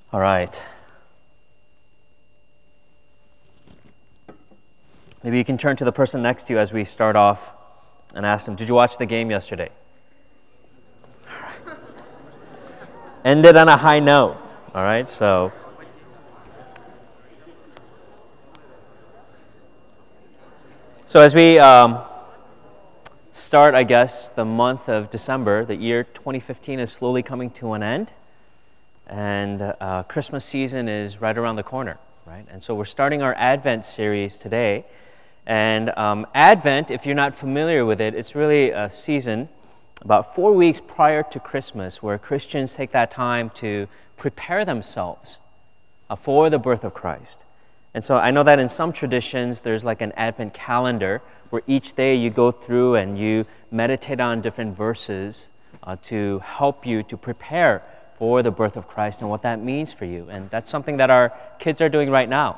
All right. Maybe you can turn to the person next to you as we start off and ask them, did you watch the game yesterday? All right. Ended on a high note. All right, so as we start, I guess, the month of December, the year 2015 is slowly coming to an end. And Christmas season is right around the corner, right? And so we're starting our Advent series today. And Advent, if you're not familiar with it, it's really a season about 4 weeks prior to Christmas where Christians take that time to prepare themselves for the birth of Christ. And so I know that in some traditions, there's like an Advent calendar where each day you go through and you meditate on different verses to help you to prepare for the birth of Christ and what that means for you. And that's something that our kids are doing right now.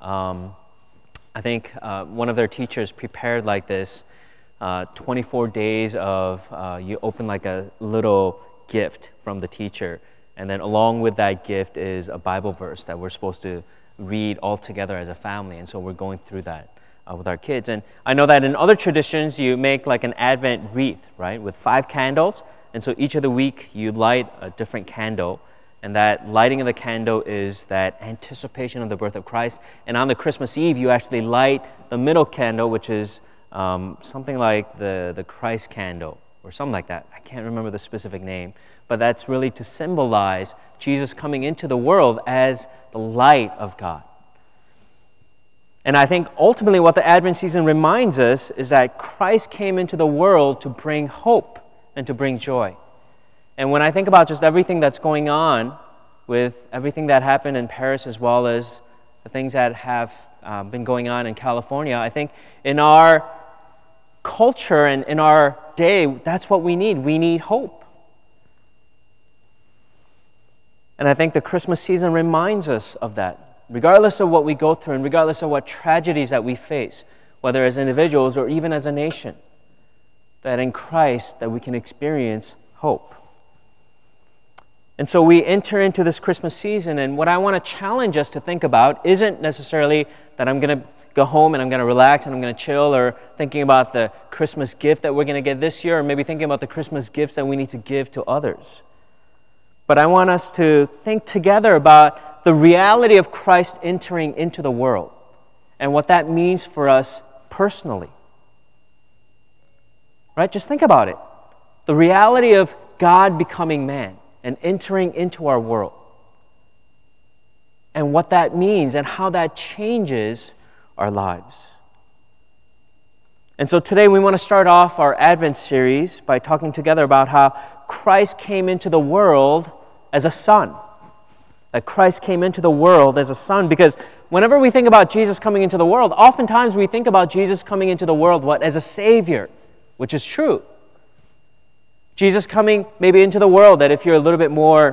I think one of their teachers prepared like this 24 days of, you open like a little gift from the teacher, and then along with that gift is a Bible verse that we're supposed to read all together as a family. And so we're going through that with our kids. And I know that in other traditions, you make like an Advent wreath, right, with 5 candles. And so each of the week, you light a different candle, and that lighting of the candle is that anticipation of the birth of Christ. And on the Christmas Eve, you actually light the middle candle, which is something like the Christ candle, or something like that. I can't remember the specific name, but that's really to symbolize Jesus coming into the world as the light of God. And I think ultimately what the Advent season reminds us is that Christ came into the world to bring hope and to bring joy. And when I think about just everything that's going on with everything that happened in Paris as well as the things that have been going on in California, I think in our culture and in our day, that's what we need. We need hope. And I think the Christmas season reminds us of that. Regardless of what we go through and regardless of what tragedies that we face, whether as individuals or even as a nation, that in Christ that we can experience hope. And so we enter into this Christmas season, and what I want to challenge us to think about isn't necessarily that I'm going to go home and I'm going to relax and I'm going to chill, or thinking about the Christmas gift that we're going to get this year, or maybe thinking about the Christmas gifts that we need to give to others. But I want us to think together about the reality of Christ entering into the world and what that means for us personally. Right? Just think about it. The reality of God becoming man and entering into our world, and what that means and how that changes our lives. And so today we want to start off our Advent series by talking together about how Christ came into the world as a son. That Christ came into the world as a son, because whenever we think about Jesus coming into the world, oftentimes we think about Jesus coming into the world, as a savior, which is true. Jesus coming maybe into the world, that if you're a little bit more,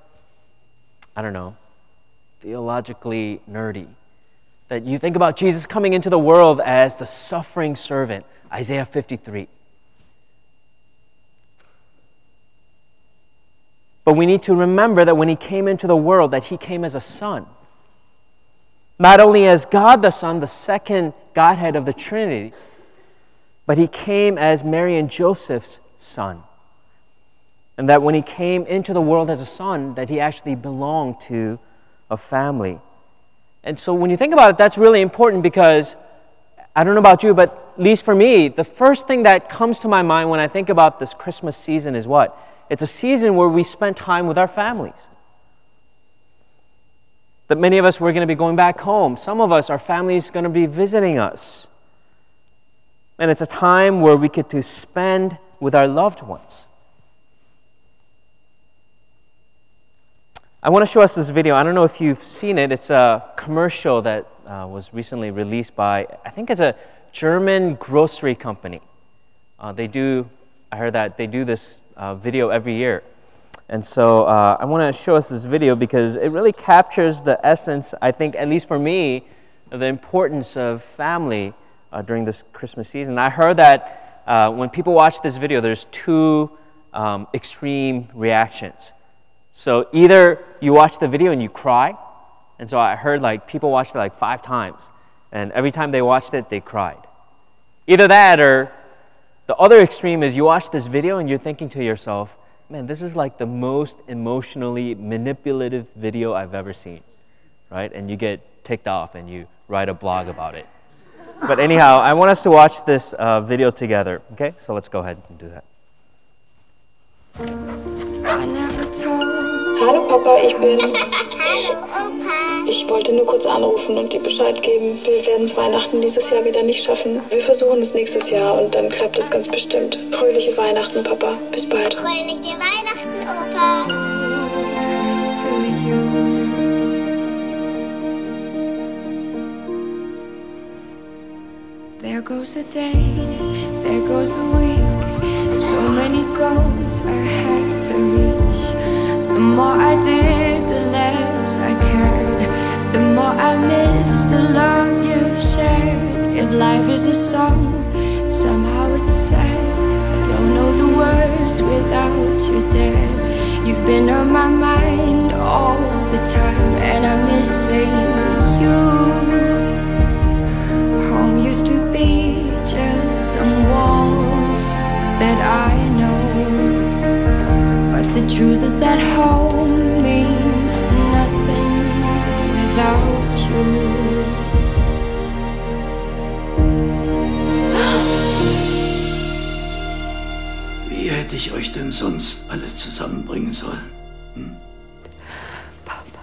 theologically nerdy, that you think about Jesus coming into the world as the suffering servant, Isaiah 53. But we need to remember that when he came into the world, that he came as a son. Not only as God the Son, the second Godhead of the Trinity, but he came as Mary and Joseph's son. And that when he came into the world as a son, that he actually belonged to a family. And so when you think about it, that's really important, because I don't know about you, but at least for me, the first thing that comes to my mind when I think about this Christmas season is what? It's a season where we spend time with our families. That many of us, we're going to be going back home. Some of us, our family is going to be visiting us. And it's a time where we get to spend with our loved ones. I want to show us this video. I don't know if you've seen it. It's a commercial that was recently released by, I think it's a German grocery company. I heard that they do this video every year. And so I want to show us this video because it really captures the essence, I think, at least for me, of the importance of family during this Christmas season. I heard that when people watch this video, there's two extreme reactions. So either you watch the video and you cry, and so I heard like people watched it like 5 times, and every time they watched it, they cried. Either that, or the other extreme is you watch this video and you're thinking to yourself, man, this is like the most emotionally manipulative video I've ever seen, right? And you get ticked off and you write a blog about it. But anyhow, I want us to watch this video together, okay? So let's go ahead and do that. Hallo Papa, ich bin's. Hallo Opa. Ich wollte nur kurz anrufen und dir Bescheid geben. Wir werden es Weihnachten dieses Jahr wieder nicht schaffen. Wir versuchen es nächstes Jahr und dann klappt es ganz bestimmt. Fröhliche Weihnachten, Papa. Bis bald. Fröhliche Weihnachten, Opa. There goes a day, there goes a week. So many goals I had to reach. The more I did, the less I cared. The more I missed the love you've shared. If life is a song, somehow it's sad. I don't know the words without your dad. You've been on my mind all the time, and I miss saying you. Home used to be just some walls that I know, but the truth is that home means nothing without you. Wie hätte ich euch denn sonst alle zusammenbringen sollen? Papa.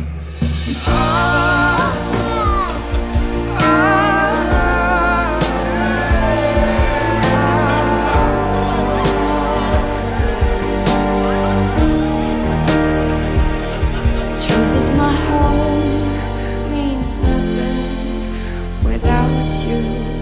Truth is my home means nothing without you.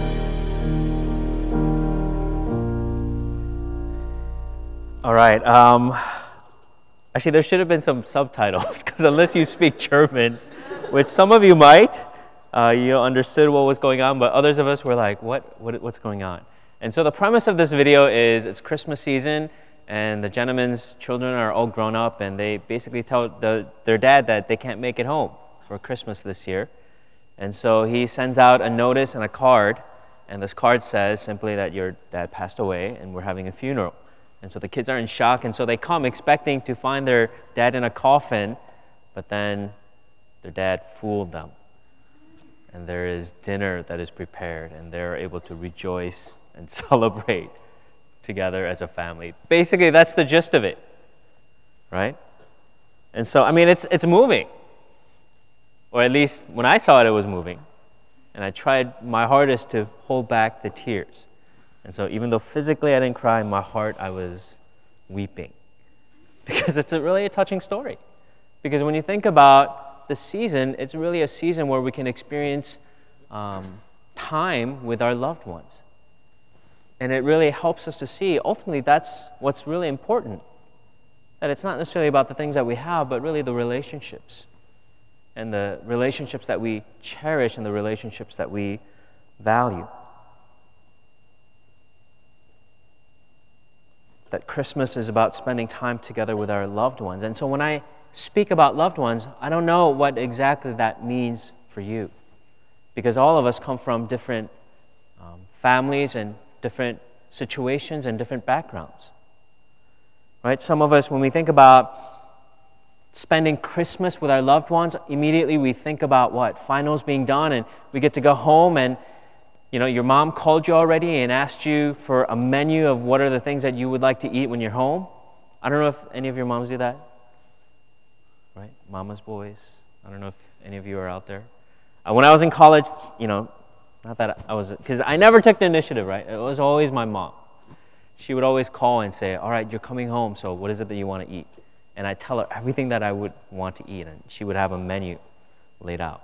All right. Actually, there should have been some subtitles, because unless you speak German, which some of you might, you understood what was going on, but others of us were like, what's going on? And so the premise of this video is it's Christmas season, and the gentleman's children are all grown up, and they basically tell their dad that they can't make it home for Christmas this year. And so he sends out a notice and a card, and this card says simply that your dad passed away and we're having a funeral. And so the kids are in shock, and so they come expecting to find their dad in a coffin, but then their dad fooled them. And there is dinner that is prepared, and they're able to rejoice and celebrate together as a family. Basically, that's the gist of it, right? And so, I mean, it's moving. Or at least when I saw it, it was moving. And I tried my hardest to hold back the tears. And so even though physically I didn't cry, in my heart I was weeping. Because it's really a touching story. Because when you think about the season, it's really a season where we can experience time with our loved ones. And it really helps us to see, ultimately, that's what's really important. That it's not necessarily about the things that we have, but really the relationships. And the relationships that we cherish and the relationships that we value. That Christmas is about spending time together with our loved ones. And so when I speak about loved ones, I don't know what exactly that means for you. Because all of us come from different families and different situations and different backgrounds. Right? Some of us, when we think about spending Christmas with our loved ones, immediately we think about what? Finals being done, and we get to go home, and your mom called you already and asked you for a menu of what are the things that you would like to eat when you're home. I don't know if any of your moms do that. Right? Mama's boys. I don't know if any of you are out there. When I was in college, not that I was, because I never took the initiative, right? It was always my mom. She would always call and say, all right, you're coming home, so what is it that you want to eat? And I'd tell her everything that I would want to eat, and she would have a menu laid out.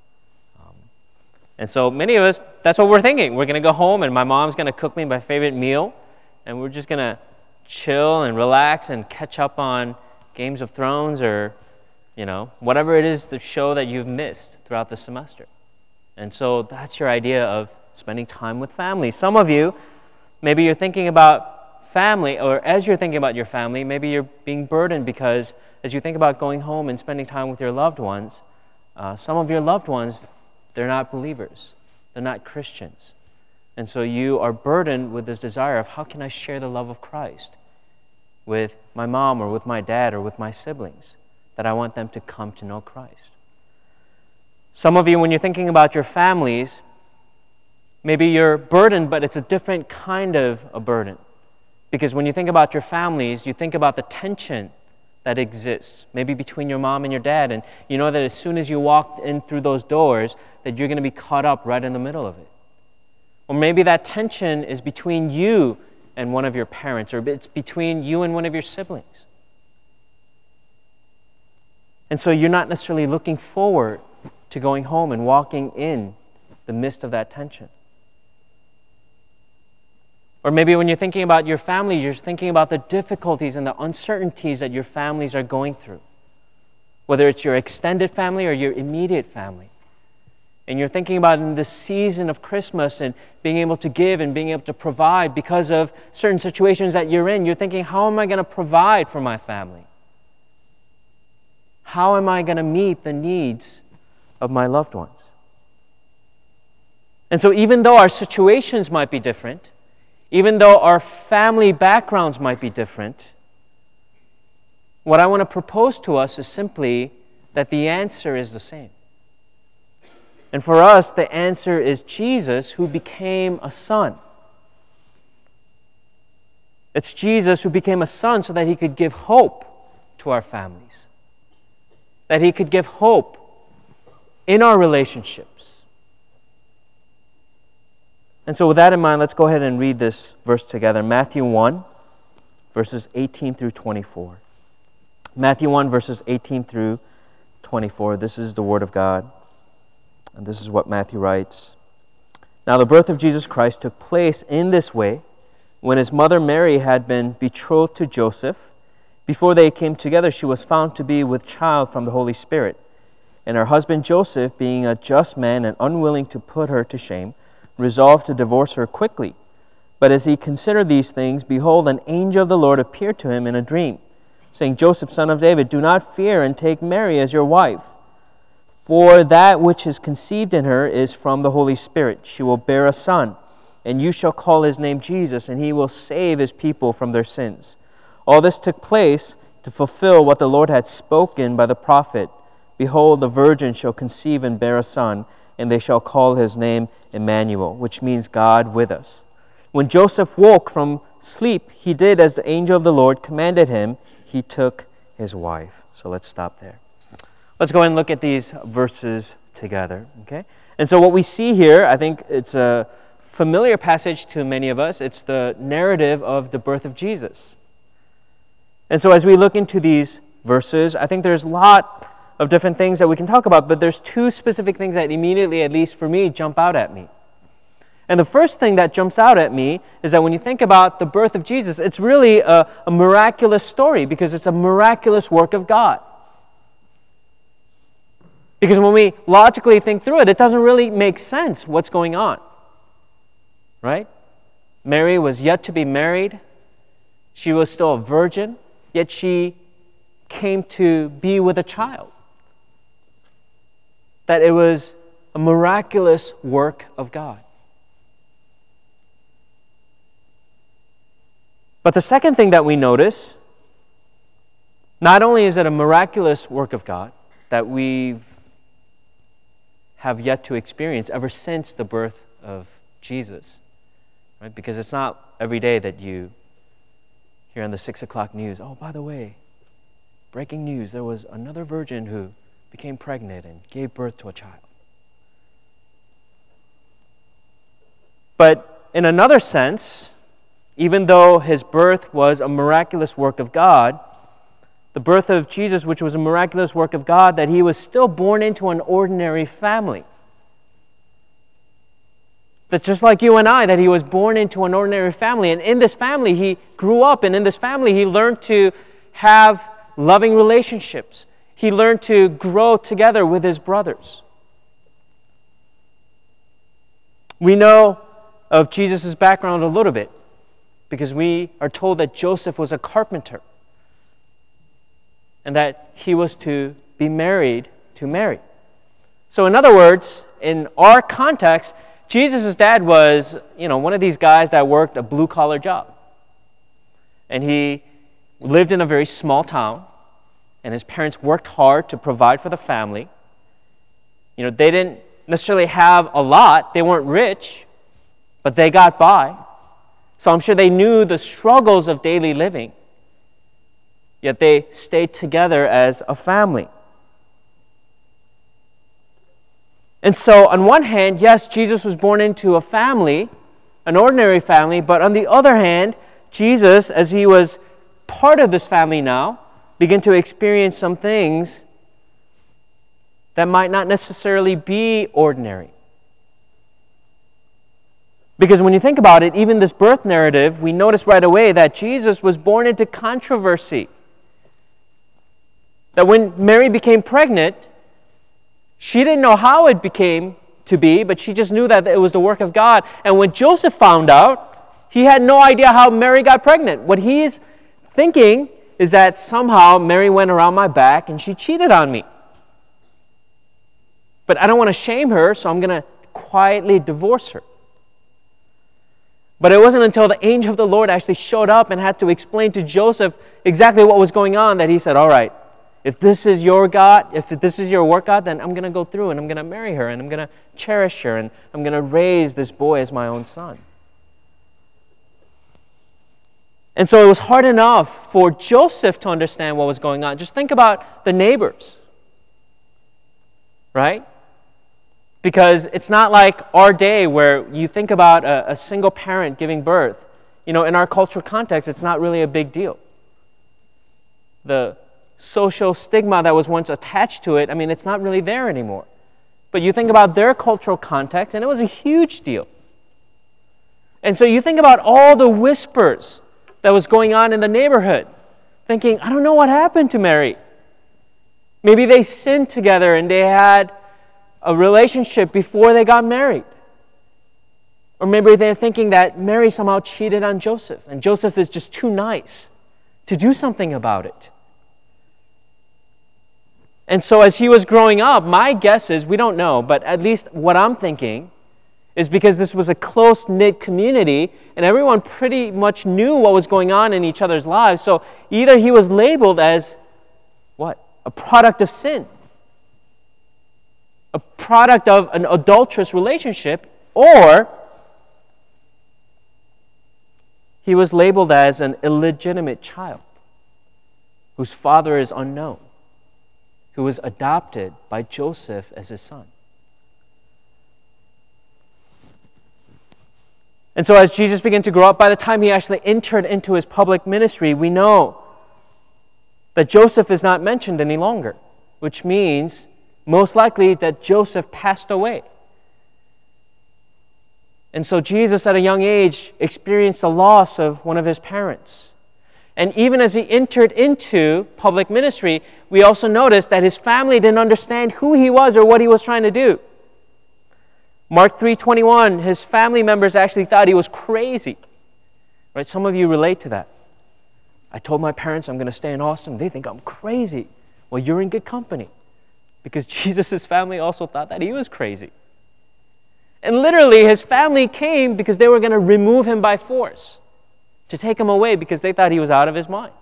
And so many of us, that's what we're thinking. We're going to go home, and my mom's going to cook me my favorite meal, and we're just going to chill and relax and catch up on Games of Thrones or, whatever it is, the show that you've missed throughout the semester. And so that's your idea of spending time with family. Some of you, maybe you're thinking about family, or as you're thinking about your family, maybe you're being burdened because as you think about going home and spending time with your loved ones, some of your loved ones, they're not believers. They're not Christians. And so you are burdened with this desire of how can I share the love of Christ with my mom or with my dad or with my siblings, that I want them to come to know Christ. Some of you, when you're thinking about your families, maybe you're burdened, but it's a different kind of a burden. Because when you think about your families, you think about the tension that exists, maybe between your mom and your dad, and you know that as soon as you walk in through those doors, that you're going to be caught up right in the middle of it. Or maybe that tension is between you and one of your parents, or it's between you and one of your siblings. And so you're not necessarily looking forward to going home and walking in the midst of that tension. Or maybe when you're thinking about your family, you're thinking about the difficulties and the uncertainties that your families are going through, whether it's your extended family or your immediate family. And you're thinking about in this season of Christmas and being able to give and being able to provide because of certain situations that you're in. You're thinking, how am I going to provide for my family? How am I going to meet the needs of my loved ones? And so even though our situations might be different, even though our family backgrounds might be different, what I want to propose to us is simply that the answer is the same. And for us, the answer is Jesus, who became a son. It's Jesus who became a son so that he could give hope to our families, that he could give hope in our relationships. And so with that in mind, let's go ahead and read this verse together. Matthew 1, verses 18 through 24. Matthew 1, verses 18 through 24. This is the Word of God. And this is what Matthew writes. Now the birth of Jesus Christ took place in this way, when his mother Mary had been betrothed to Joseph. Before they came together, she was found to be with child from the Holy Spirit. And her husband Joseph, being a just man and unwilling to put her to shame, resolved to divorce her quickly. But as he considered these things, behold, an angel of the Lord appeared to him in a dream, saying, Joseph, son of David, do not fear and take Mary as your wife. For that which is conceived in her is from the Holy Spirit. She will bear a son, and you shall call his name Jesus, and he will save his people from their sins. All this took place to fulfill what the Lord had spoken by the prophet. Behold, the virgin shall conceive and bear a son, and they shall call his name Emmanuel, which means God with us. When Joseph woke from sleep, he did as the angel of the Lord commanded him. He took his wife. So let's stop there. Let's go ahead and look at these verses together, okay? And so what we see here, I think it's a familiar passage to many of us. It's the narrative of the birth of Jesus. And so as we look into these verses, I think there's a lot of different things that we can talk about, but there's two specific things that immediately, at least for me, jump out at me. And the first thing that jumps out at me is that when you think about the birth of Jesus, it's really a miraculous story because it's a miraculous work of God. Because when we logically think through it, it doesn't really make sense what's going on. Right? Mary was yet to be married. She was still a virgin, yet she came to be with a child. That it was a miraculous work of God. But the second thing that we notice, not only is it a miraculous work of God that we have yet to experience ever since the birth of Jesus, right? Because it's not every day that you hear on the 6 o'clock news, oh, by the way, breaking news, there was another virgin who became pregnant and gave birth to a child. But in another sense, even though his birth was a miraculous work of God, the birth of Jesus, which was a miraculous work of God, that he was still born into an ordinary family. That just like you and I, that he was born into an ordinary family. And in this family, he grew up, and in this family, he learned to have loving relationships. He learned to grow together with his brothers. We know of Jesus' background a little bit. because we are told that Joseph was a carpenter and that he was to be married to Mary. So in other words, in our context, Jesus' dad was, one of these guys that worked a blue-collar job. And he lived in a very small town, and his parents worked hard to provide for the family. They didn't necessarily have a lot. They weren't rich, but they got by. So I'm sure they knew the struggles of daily living, yet they stayed together as a family. And so on one hand, yes, Jesus was born into a family, an ordinary family, but on the other hand, Jesus, as he was part of this family now, began to experience some things that might not necessarily be ordinary. Because when you think about it, even this birth narrative, we notice right away that Jesus was born into controversy. That when Mary became pregnant, she didn't know how it became to be, but she just knew that it was the work of God. And when Joseph found out, he had no idea how Mary got pregnant. What he is thinking is that somehow Mary went around my back and she cheated on me. But I don't want to shame her, so I'm going to quietly divorce her. But it wasn't until the angel of the Lord actually showed up and had to explain to Joseph exactly what was going on that he said, all right, if this is your God, if this is your work, God, then I'm going to go through and I'm going to marry her and I'm going to cherish her and I'm going to raise this boy as my own son. And so it was hard enough for Joseph to understand what was going on. Just think about the neighbors, right? Because it's not like our day where you think about a single parent giving birth. In our cultural context, it's not really a big deal. The social stigma that was once attached to it, it's not really there anymore. But you think about their cultural context, and it was a huge deal. And so you think about all the whispers that was going on in the neighborhood, thinking, I don't know what happened to Mary. Maybe they sinned together and they had a relationship before they got married. Or maybe they're thinking that Mary somehow cheated on Joseph, and Joseph is just too nice to do something about it. And so as he was growing up, my guess is, we don't know, but at least what I'm thinking is because this was a close-knit community and everyone pretty much knew what was going on in each other's lives. So either he was labeled as, what? A product of sin. A product of an adulterous relationship, or he was labeled as an illegitimate child whose father is unknown, who was adopted by Joseph as his son. And so as Jesus began to grow up, by the time he actually entered into his public ministry, we know that Joseph is not mentioned any longer, which means most likely that Joseph passed away. And so Jesus, at a young age, experienced the loss of one of his parents. And even as he entered into public ministry, we also noticed that his family didn't understand who he was or what he was trying to do. Mark 3:21, his family members actually thought he was crazy. Right? Some of you relate to that. I told my parents I'm going to stay in Austin. They think I'm crazy. Well, you're in good company, because Jesus' family also thought that he was crazy. And literally, his family came because they were going to remove him by force, to take him away because they thought he was out of his mind.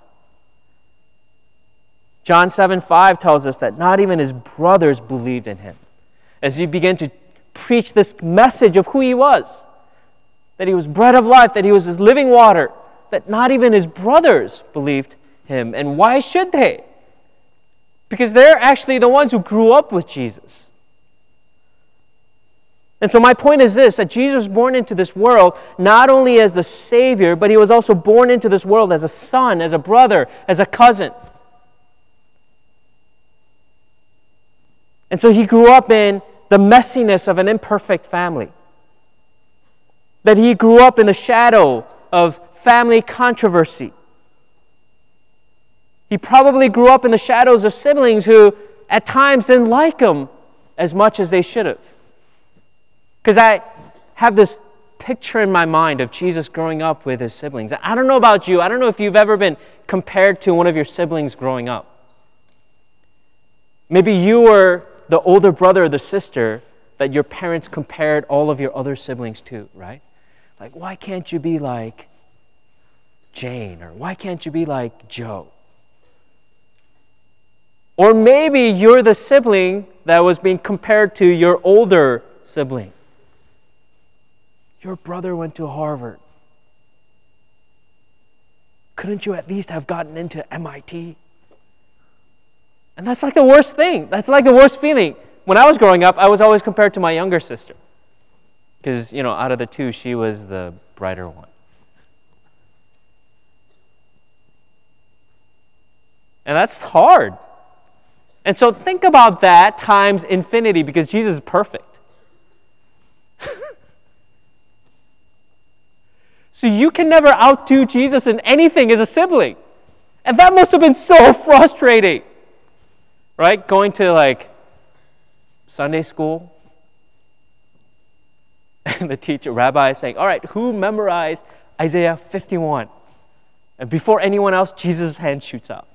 John 7:5 tells us that not even his brothers believed in him. As he began to preach this message of who he was, that he was bread of life, that he was his living water, that not even his brothers believed him. And why should they? Because they're actually the ones who grew up with Jesus. And so my point is this, that Jesus was born into this world not only as the Savior, but he was also born into this world as a son, as a brother, as a cousin. And so he grew up in the messiness of an imperfect family. That he grew up in the shadow of family controversy. He probably grew up in the shadows of siblings who at times didn't like him as much as they should have. Because I have this picture in my mind of Jesus growing up with his siblings. I don't know about you. I don't know if you've ever been compared to one of your siblings growing up. Maybe you were the older brother or the sister that your parents compared all of your other siblings to, right? Like, why can't you be like Jane? Or why can't you be like Joe? Or maybe you're the sibling that was being compared to your older sibling. Your brother went to Harvard. Couldn't you at least have gotten into MIT? And that's like the worst thing. That's like the worst feeling. When I was growing up, I was always compared to my younger sister. Because, out of the two, she was the brighter one. And that's hard. And so think about that times infinity, because Jesus is perfect. So you can never outdo Jesus in anything as a sibling. And that must have been so frustrating. Right? Going to Sunday school. And the rabbi is saying, all right, who memorized Isaiah 51? And before anyone else, Jesus' hand shoots up.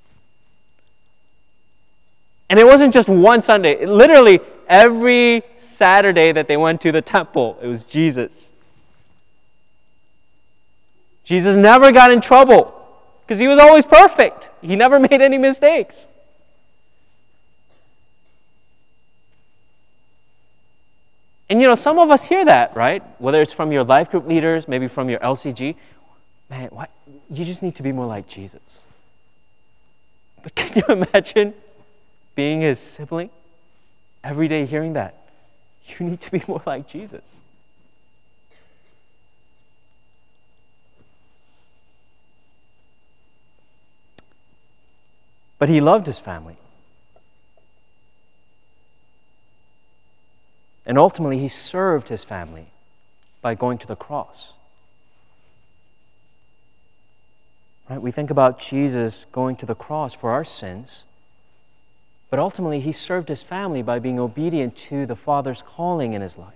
And it wasn't just one Sunday. Literally, every Saturday that they went to the temple, it was Jesus. Jesus never got in trouble because he was always perfect. He never made any mistakes. And some of us hear that, right? Whether it's from your life group leaders, maybe from your LCG. Man, you just need to be more like Jesus. But can you imagine being his sibling? Every day hearing that. You need to be more like Jesus. But he loved his family. And ultimately, he served his family by going to the cross. Right? We think about Jesus going to the cross for our sins, but ultimately, he served his family by being obedient to the Father's calling in his life.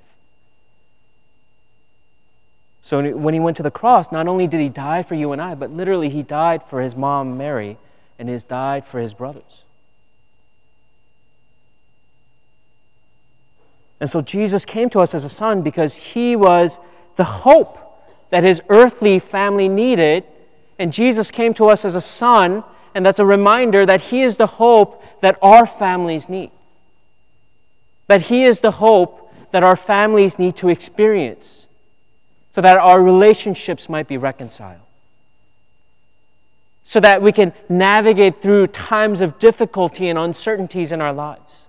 So when he went to the cross, not only did he die for you and I, but literally he died for his mom, Mary, and he died for his brothers. And so Jesus came to us as a son because he was the hope that his earthly family needed. And Jesus came to us as a son, and that's a reminder that he is the hope that our families need. That he is the hope that our families need to experience so that our relationships might be reconciled. So that we can navigate through times of difficulty and uncertainties in our lives.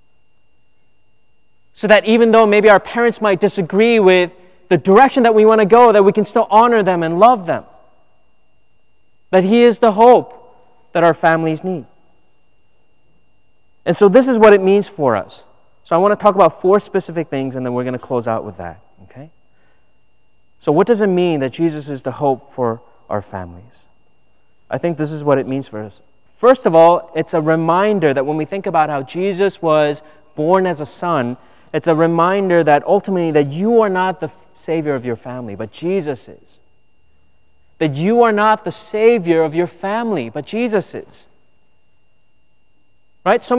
So that even though maybe our parents might disagree with the direction that we want to go, that we can still honor them and love them. That he is the hope that our families need. And so this is what it means for us. So I want to talk about 4 specific things, and then we're going to close out with that. Okay? So what does it mean that Jesus is the hope for our families? I think this is what it means for us. First of all, it's a reminder that when we think about how Jesus was born as a son, it's a reminder that ultimately that you are not the Savior of your family, but Jesus is. That you are not the Savior of your family, but Jesus is. Right? So